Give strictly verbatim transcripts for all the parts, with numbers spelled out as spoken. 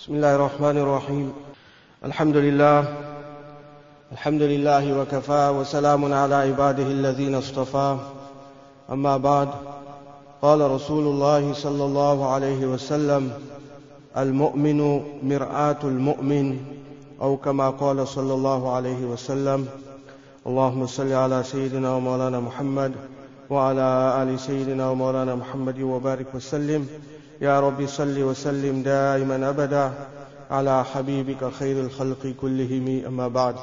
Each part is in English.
بسم الله الرحمن الرحيم الحمد لله الحمد لله وكفى وسلام على عباده الذين اصطفى أما بعد قال رسول الله صلى الله عليه وسلم المؤمن مرآة المؤمن أو كما قال صلى الله عليه وسلم اللهم صل على سيدنا ومولانا محمد وعلى آل سيدنا ومولانا محمد وبارك وسلم يا رب صل وسلم دائما أبدا على حبيبك خير الخلق كلهم أما بعد.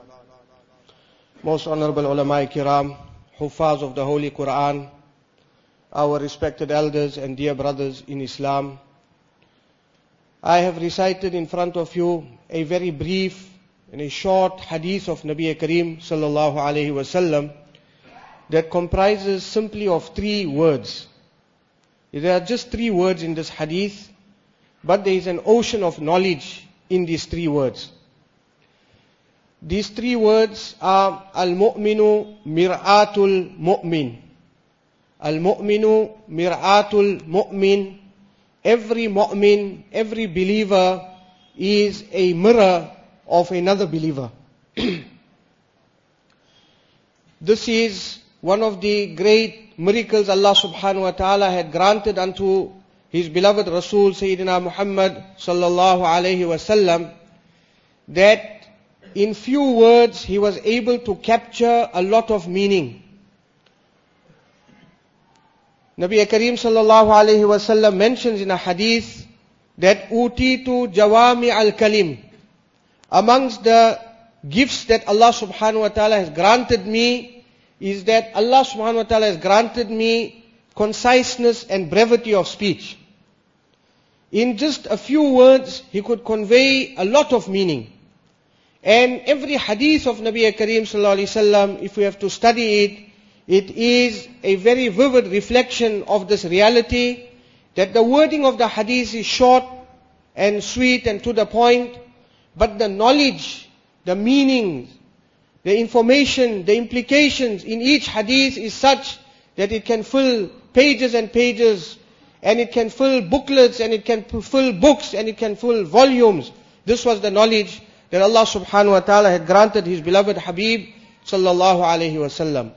Most honorable ulama kiram, Hufaz of the Holy Quran, our respected elders and dear brothers in Islam, I have recited in front of you a very brief and a short hadith of Nabi Kareem sallallahu alayhi wasallam that comprises simply of three words. There are just three words in this hadith, but there is an ocean of knowledge in these three words. These three words are Al-Mu'minu Mir'atul Mu'min. Al-Mu'minu Mir'atul Mu'min. Every mu'min, every believer is a mirror of another believer. This is one of the great miracles Allah subhanahu wa ta'ala had granted unto His beloved Rasul Sayyidina Muhammad sallallahu alayhi wasallam, that in few words he was able to capture a lot of meaning. Nabi Kareem sallallahu alayhi wasallam mentions in a hadith that utitu jawami al-kalim. Amongst the gifts that Allah subhanahu wa ta'ala has granted me is that Allah subhanahu wa ta'ala has granted me conciseness and brevity of speech. In just a few words, he could convey a lot of meaning. And every hadith of Nabi Kareem sallallahu alayhi wasallam, if we have to study it, it is a very vivid reflection of this reality, that the wording of the hadith is short and sweet and to the point, but the knowledge, the meanings, the information, the implications in each hadith is such that it can fill pages and pages, and it can fill booklets, and it can fill books, and it can fill volumes. This was the knowledge that Allah subhanahu wa ta'ala had granted His beloved Habib sallallahu alayhi wasallam.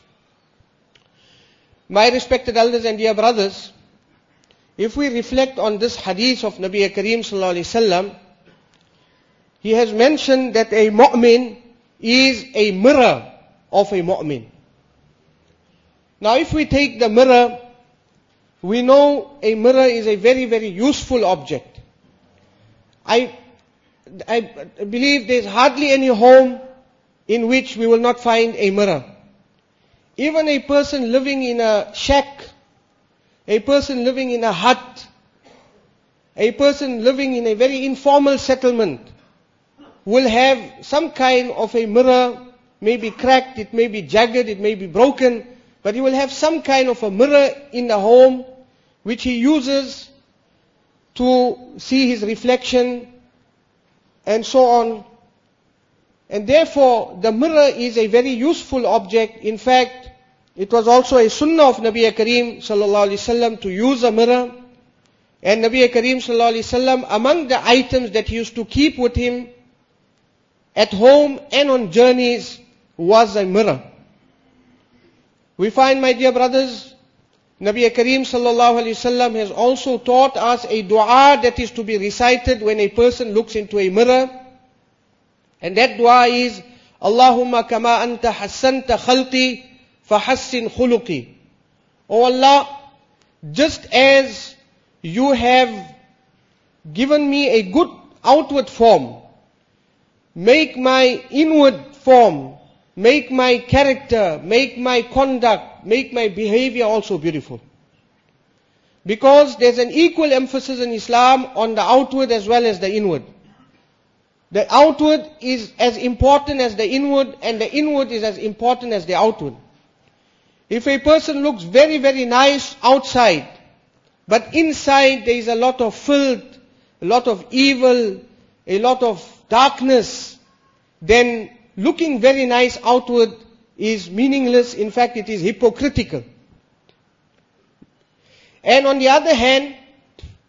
My respected elders and dear brothers, if we reflect on this hadith of Nabi Kareem sallallahu alayhi wasallam, he has mentioned that a mu'min is a mirror of a mu'min. Now if we take the mirror, we know a mirror is a very, very useful object. I, I believe there is hardly any home in which we will not find a mirror. Even a person living in a shack, a person living in a hut, a person living in a very informal settlement will have some kind of a mirror, maybe cracked, it may be jagged, it may be broken, but he will have some kind of a mirror in the home which he uses to see his reflection and so on. And therefore, the mirror is a very useful object. In fact, it was also a sunnah of Nabi Kareem sallallahu alaihi wasallam to use a mirror. And Nabi Kareem sallallahu alaihi wasallam, among the items that he used to keep with him at home and on journeys, was a mirror. We find, my dear brothers, Nabi Kareem sallallahu alaihi wasallam has also taught us a dua that is to be recited when a person looks into a mirror. And that dua is, Allahumma kama anta hassanta khalqi fahassin khuluqi. O Allah, just as you have given me a good outward form, make my inward form, make my character, make my conduct, make my behavior also beautiful. Because there's an equal emphasis in Islam on the outward as well as the inward. The outward is as important as the inward, and the inward is as important as the outward. If a person looks very, very nice outside, but inside there is a lot of filth, a lot of evil, a lot of darkness, then looking very nice outward is meaningless. In fact, it is hypocritical. And on the other hand,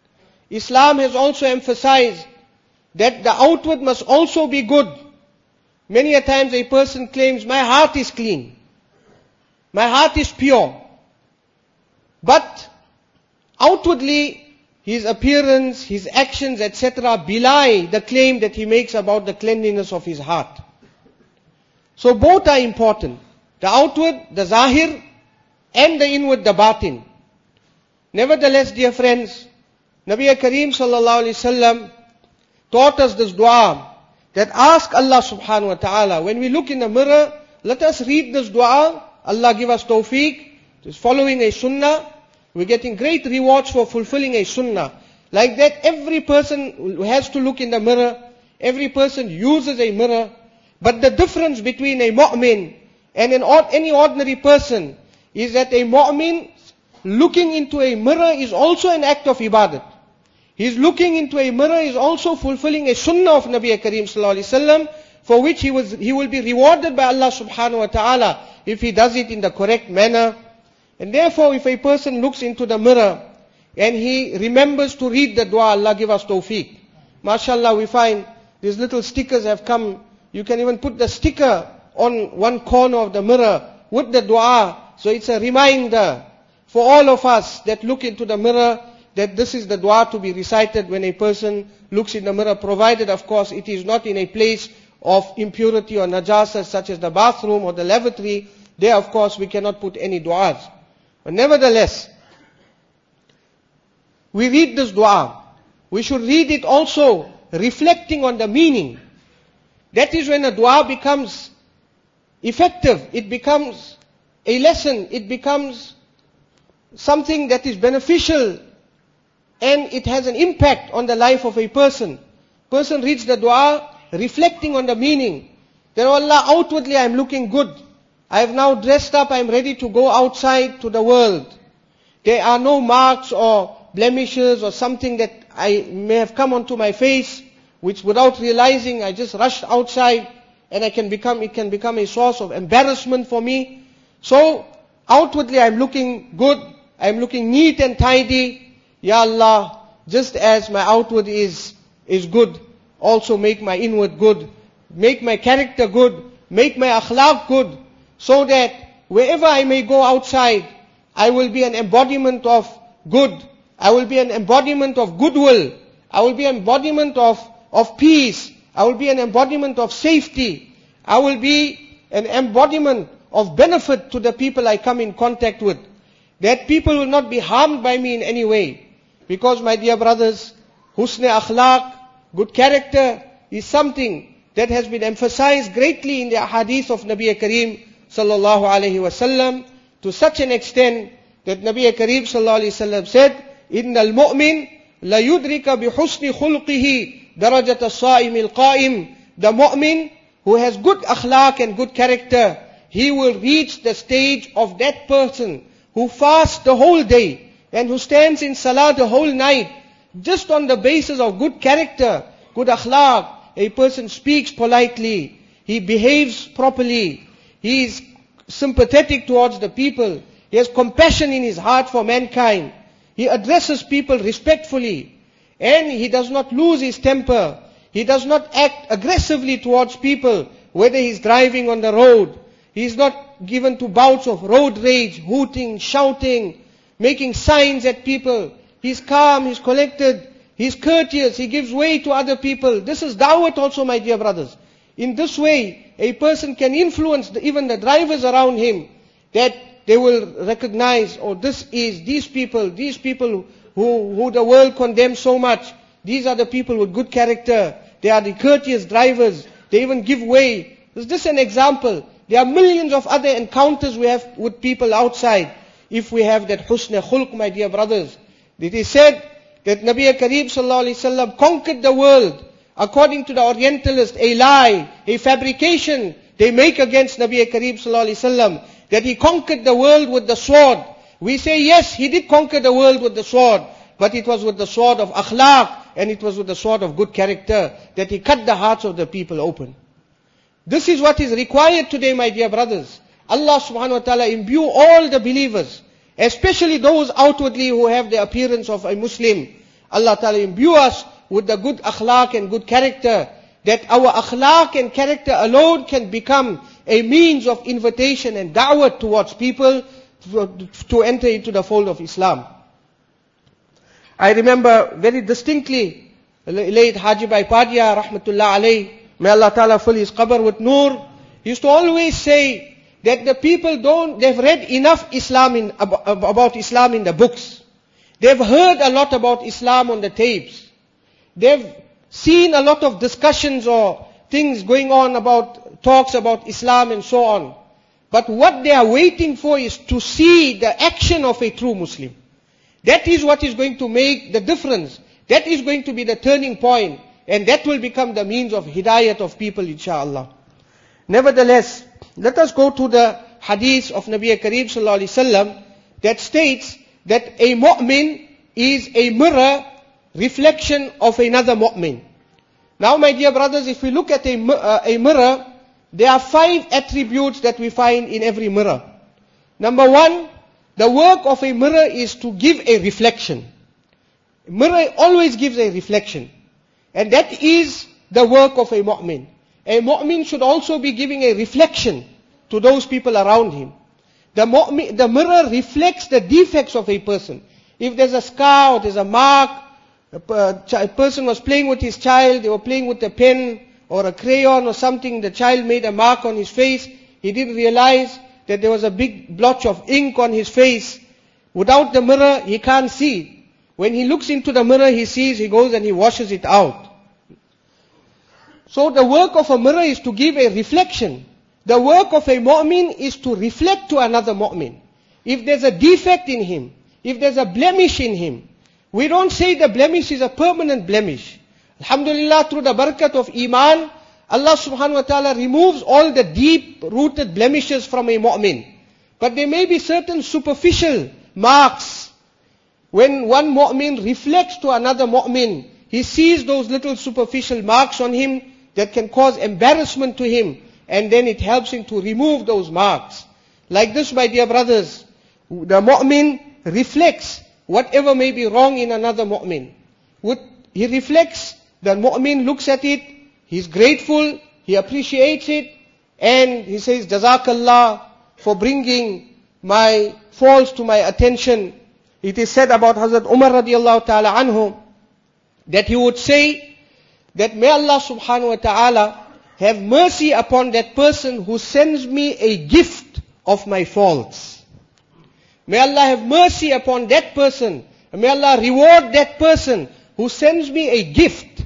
Islam has also emphasized that the outward must also be good. Many a times a person claims, my heart is clean. My heart is pure. But outwardly, his appearance, his actions, et cetera belie the claim that he makes about the cleanliness of his heart. So both are important. The outward, the zahir, and the inward, the batin. Nevertheless, dear friends, Nabi Kareem sallallahu alaihi wasallam taught us this dua, that ask Allah subhanahu wa ta'ala, when we look in the mirror, let us read this dua, Allah give us tawfiq, just following a sunnah, we're getting great rewards for fulfilling a sunnah. Like that, every person has to look in the mirror, every person uses a mirror, but the difference between a mu'min and an, any ordinary person is that a mu'min looking into a mirror is also an act of ibadat. His looking into a mirror is also fulfilling a sunnah of Nabi Kareem sallallahu alaihi wasallam, for which he was he will be rewarded by Allah subhanahu wa ta'ala if he does it in the correct manner. And therefore, if a person looks into the mirror and he remembers to read the dua, Allah give us tawfiq. MashaAllah, we find these little stickers have come. You can even put the sticker on one corner of the mirror with the dua. So it's a reminder for all of us that look into the mirror, that this is the dua to be recited when a person looks in the mirror, provided of course it is not in a place of impurity or najasa such as the bathroom or the lavatory. There of course we cannot put any duas. But nevertheless, we read this dua. We should read it also reflecting on the meaning. That is when a dua becomes effective. It becomes a lesson. It becomes something that is beneficial. And it has an impact on the life of a person. Person reads the dua reflecting on the meaning. That, oh Allah, outwardly I am looking good. I have now dressed up, I am ready to go outside to the world. There are no marks or blemishes or something that I may have come onto my face, which without realizing I just rushed outside, and I can become, it can become a source of embarrassment for me. So, outwardly I am looking good, I am looking neat and tidy. Ya Allah, just as my outward is, is good, also make my inward good. Make my character good. Make my akhlaq good. So that wherever I may go outside, I will be an embodiment of good. I will be an embodiment of goodwill. I will be an embodiment of, of peace. I will be an embodiment of safety. I will be an embodiment of benefit to the people I come in contact with. That people will not be harmed by me in any way. Because my dear brothers, husn akhlaq, good character, is something that has been emphasized greatly in the hadith of Nabi Kareem sallallahu alayhi wasallam, to such an extent that Nabi Kareem sallallahu alayhi wasallam said, إِنَّ الْمُؤْمِنَ لَيُدْرِكَ بِحُسْنِ خُلْقِهِ دَرَجَةَ الصَّائِمِ الْقَائِمِ. The mu'min who has good akhlaq and good character, he will reach the stage of that person who fasts the whole day and who stands in salah the whole night, just on the basis of good character, good akhlaq. A person speaks politely, he behaves properly, he is sympathetic towards the people, he has compassion in his heart for mankind, he addresses people respectfully, and he does not lose his temper, he does not act aggressively towards people, whether he's driving on the road. He is not given to bouts of road rage, hooting, shouting, making signs at people. He's calm, he's collected, he's courteous, he gives way to other people. This is da'wat also, my dear brothers. In this way, a person can influence the, even the drivers around him, that they will recognize, oh, this is, these people, these people who, who the world condemns so much, these are the people with good character, they are the courteous drivers, they even give way. Is this an example? There are millions of other encounters we have with people outside, if we have that husn khulq, my dear brothers. It is said that Nabi Kareem sallallahu alaihi wasallam conquered the world, according to the Orientalists, a lie, a fabrication they make against Nabi Kareem sallallahu alaihi wasallam, that he conquered the world with the sword. We say yes, he did conquer the world with the sword, but it was with the sword of akhlaq, and it was with the sword of good character, that he cut the hearts of the people open. This is what is required today, my dear brothers. Allah subhanahu wa ta'ala imbue all the believers, especially those outwardly who have the appearance of a Muslim. Allah Ta'ala imbue us with the good akhlaq and good character, that our akhlaq and character alone can become a means of invitation and da'wah towards people to, to enter into the fold of Islam. I remember very distinctly, late Haji Bhai Padia, rahmatullah alayh, may Allah Ta'ala fill his qabr with nur, he used to always say that the people don't, they've read enough Islam in, about Islam in the books. They've heard a lot about Islam on the tapes. They've seen a lot of discussions or things going on about, talks about Islam and so on. But what they are waiting for is to see the action of a true Muslim. That is what is going to make the difference. That is going to be the turning point. And that will become the means of hidayat of people, inshaAllah. Nevertheless, let us go to the hadith of Nabi Kareem Sallallahu Alaihi Wasallam that states that a mu'min is a mirror reflection of another mu'min. Now, my dear brothers, if we look at a, uh, a mirror, there are five attributes that we find in every mirror. Number one, the work of a mirror is to give a reflection. A mirror always gives a reflection. And that is the work of a mu'min. A mu'min should also be giving a reflection to those people around him. The, mu'min, the mirror reflects the defects of a person. If there's a scar or there's a mark, a, a person was playing with his child, they were playing with a pen or a crayon or something, the child made a mark on his face, he didn't realize that there was a big blotch of ink on his face. Without the mirror, he can't see. When he looks into the mirror, he sees, he goes and he washes it out. So the work of a mirror is to give a reflection. The work of a mu'min is to reflect to another mu'min. If there's a defect in him, if there's a blemish in him, we don't say the blemish is a permanent blemish. Alhamdulillah, through the barakat of Iman, Allah subhanahu wa ta'ala removes all the deep-rooted blemishes from a mu'min. But there may be certain superficial marks. When one mu'min reflects to another mu'min, he sees those little superficial marks on him that can cause embarrassment to him, and then it helps him to remove those marks. Like this, my dear brothers, the mu'min reflects whatever may be wrong in another mu'min. He reflects, the mu'min looks at it, he's grateful, he appreciates it, and he says, Jazakallah for bringing my faults to my attention. It is said about Hazrat Umar radiallahu ta'ala anhu, that he would say, that may Allah subhanahu wa ta'ala have mercy upon that person who sends me a gift of my faults. May Allah have mercy upon that person. And may Allah reward that person who sends me a gift.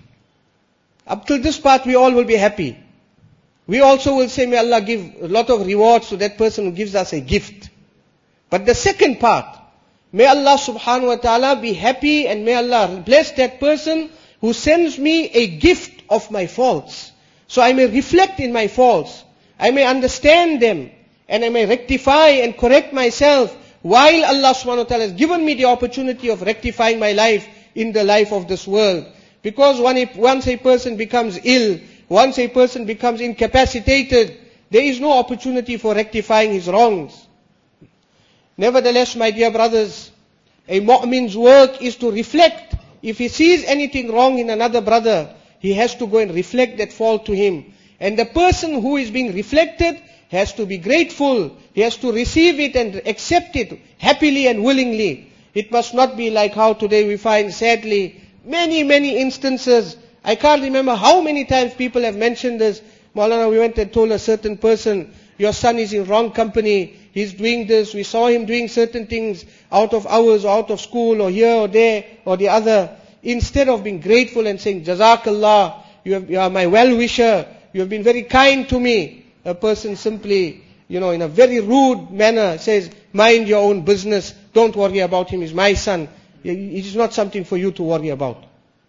Up till this part, we all will be happy. We also will say, may Allah give a lot of rewards to that person who gives us a gift. But the second part, may Allah subhanahu wa ta'ala be happy and may Allah bless that person who sends me a gift of my faults. So I may reflect in my faults. I may understand them. And I may rectify and correct myself while Allah subhanahu wa ta'ala has given me the opportunity of rectifying my life in the life of this world. Because once a person becomes ill, once a person becomes incapacitated, there is no opportunity for rectifying his wrongs. Nevertheless, my dear brothers, a mu'min's work is to reflect. If he sees anything wrong in another brother, he has to go and reflect that fault to him. And the person who is being reflected has to be grateful. He has to receive it and accept it happily and willingly. It must not be like how today we find, sadly, many, many instances. I can't remember how many times people have mentioned this. Maulana, we went and told a certain person, your son is in wrong company, he's doing this, we saw him doing certain things out of hours or out of school or here or there or the other. Instead of being grateful and saying, Jazakallah, you, have, you are my well-wisher, you have been very kind to me, a person simply, you know, in a very rude manner says, mind your own business, don't worry about him, he's my son. It is not something for you to worry about.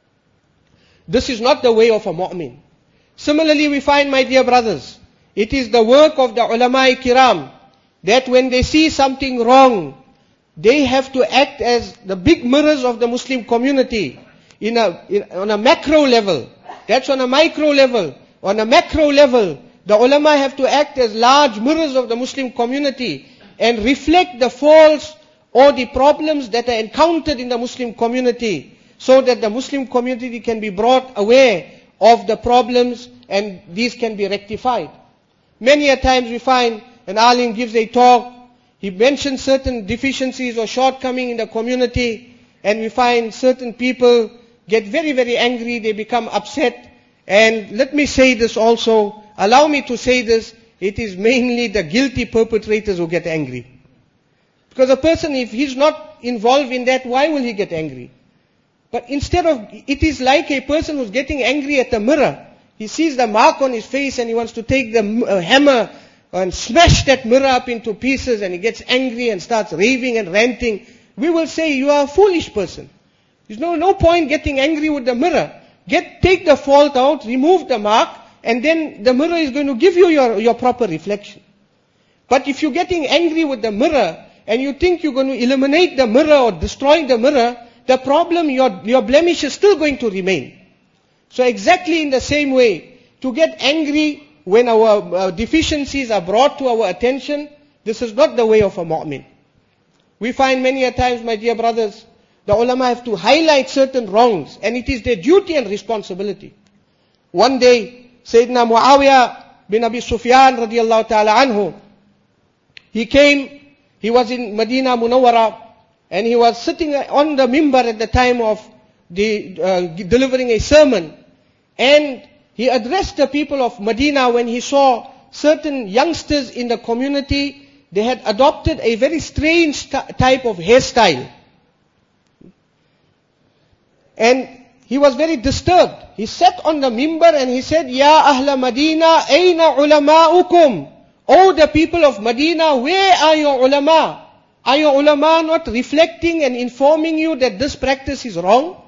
This is not the way of a mu'min. Similarly, we find, my dear brothers, it is the work of the ulama-i kiram that when they see something wrong, they have to act as the big mirrors of the Muslim community in a, in, on a macro level. That's on a micro level. On a macro level, the ulama have to act as large mirrors of the Muslim community and reflect the faults or the problems that are encountered in the Muslim community, so that the Muslim community can be brought aware of the problems and these can be rectified. Many a times we find an alim gives a talk, he mentions certain deficiencies or shortcomings in the community, and we find certain people get very, very angry, they become upset. And let me say this also, allow me to say this, it is mainly the guilty perpetrators who get angry. Because a person, if he's not involved in that, why will he get angry? But instead of, it is like a person who's getting angry at the mirror. He sees the mark on his face and he wants to take the uh, hammer and smash that mirror up into pieces, and he gets angry and starts raving and ranting. We will say, you are a foolish person. There's no, no point getting angry with the mirror. Get, take the fault out, remove the mark, and then the mirror is going to give you your, your proper reflection. But if you're getting angry with the mirror, and you think you're going to eliminate the mirror or destroy the mirror, the problem, your, your blemish is still going to remain. So exactly in the same way, to get angry when our uh, deficiencies are brought to our attention, this is not the way of a mu'min. We find many a times, my dear brothers, the ulama have to highlight certain wrongs, and it is their duty and responsibility. One day, Sayyidina Muawiyah bin Abi Sufyan radiallahu ta'ala anhu, he came, he was in Medina Munawwara, and he was sitting on the mimbar at the time of the, uh, delivering a sermon, and he addressed the people of Medina when he saw certain youngsters in the community, they had adopted a very strange t- type of hairstyle. And he was very disturbed. He sat on the mimbar and he said, Ya Ahla Medina, Aina ulama'ukum? O the people of Medina, where are your ulama? Are your ulama not reflecting and informing you that this practice is wrong?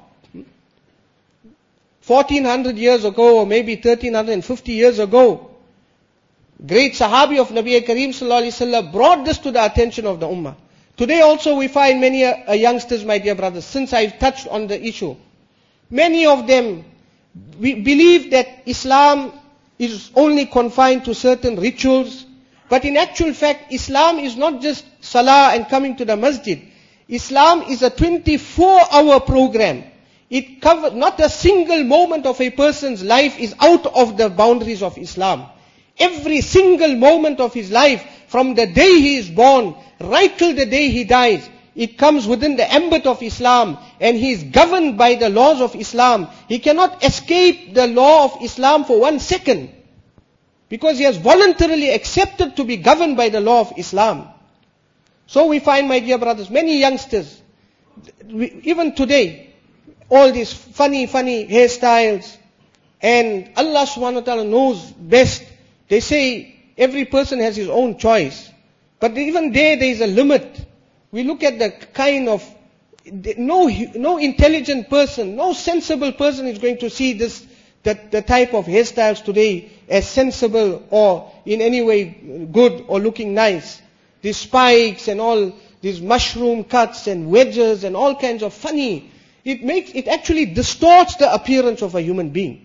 fourteen hundred years ago, or maybe thirteen fifty years ago, great Sahabi of Nabi Kareem Sallallahu Alaihi Wasallam brought this to the attention of the Ummah. Today also we find many uh, youngsters, my dear brothers, since I've touched on the issue. Many of them we believe that Islam is only confined to certain rituals. But in actual fact, Islam is not just salah and coming to the masjid. Islam is a twenty-four hour program. It covers, not a single moment of a person's life is out of the boundaries of Islam. Every single moment of his life, from the day he is born, right till the day he dies, it comes within the ambit of Islam, and he is governed by the laws of Islam. He cannot escape the law of Islam for one second, because he has voluntarily accepted to be governed by the law of Islam. So we find, my dear brothers, many youngsters, we, even today, all these funny, funny hairstyles, and Allah subhanahu wa ta'ala knows best. They say every person has his own choice. But even there, there is a limit. We look at the kind of, no, no intelligent person, no sensible person is going to see this, that the type of hairstyles today as sensible or in any way good or looking nice. These spikes and all these mushroom cuts and wedges and all kinds of funny. It makes, it actually distorts the appearance of a human being.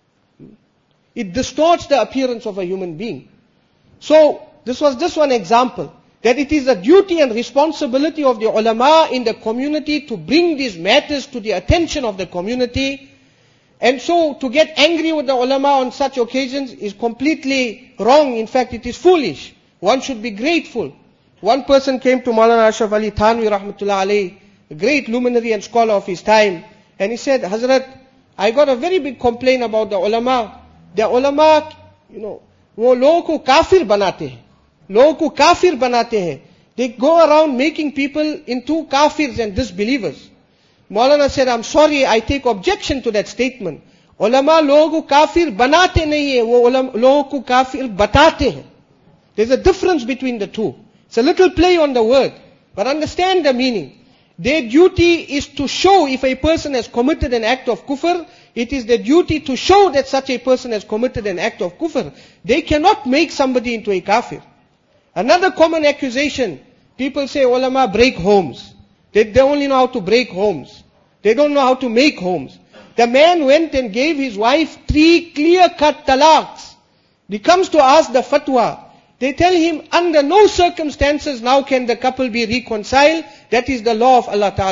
It distorts the appearance of a human being. So, this was just one example. That it is a duty and responsibility of the ulama in the community to bring these matters to the attention of the community. And so, to get angry with the ulama on such occasions is completely wrong. In fact, it is foolish. One should be grateful. One person came to Maulana Ashraf Ali Thanwi rahmatullah alayhi, a great luminary and scholar of his time, and he said, Hazrat, I got a very big complaint about the ulama. The ulama, you know, wo logon ko kafir banate hain. Logon ko kafir banate hain. They go around making people into kafirs and disbelievers. Maulana said, I'm sorry, I take objection to that statement. Ulama logon ko kafir banate nahi hai, wo logon ko kafir batate hain. There's a difference between the two. It's a little play on the word, but understand the meaning. Their duty is to show if a person has committed an act of kufr, it is their duty to show that such a person has committed an act of kufr. They cannot make somebody into a kafir. Another common accusation, people say ulama break homes. They, they only know how to break homes. They don't know how to make homes. The man went and gave his wife three clear-cut talaqs. He comes to ask the fatwa. They tell him, under no circumstances now can the couple be reconciled. That is the law of Allah Ta'ala.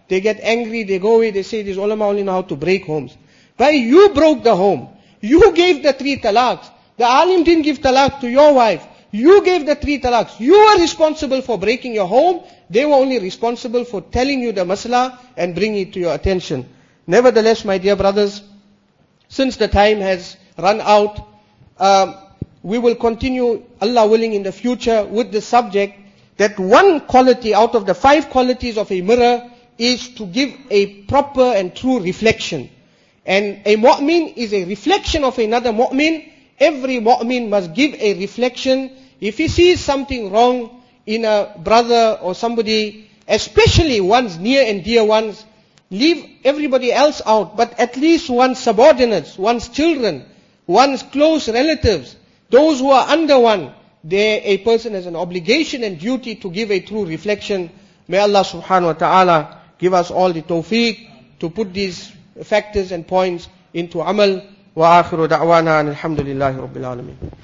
they get angry, they go away, they say these ulama only know how to break homes. But you broke the home. You gave the three talaqs. The alim didn't give talaq to your wife. You gave the three talaqs. You are responsible for breaking your home. They were only responsible for telling you the masla and bringing it to your attention. Nevertheless, my dear brothers, since the time has run out, um, we will continue, Allah willing, in the future with the subject that one quality out of the five qualities of a mirror is to give a proper and true reflection. And a mu'min is a reflection of another mu'min. Every mu'min must give a reflection. If he sees something wrong in a brother or somebody, especially one's near and dear ones, leave everybody else out, but at least one's subordinates, one's children, one's close relatives, those who are under one, there a person has an obligation and duty to give a true reflection. May Allah subhanahu wa ta'ala give us all the tawfiq to put these factors and points into amal. Wa akhiru da'wana alhamdulillahi rabbil alameen.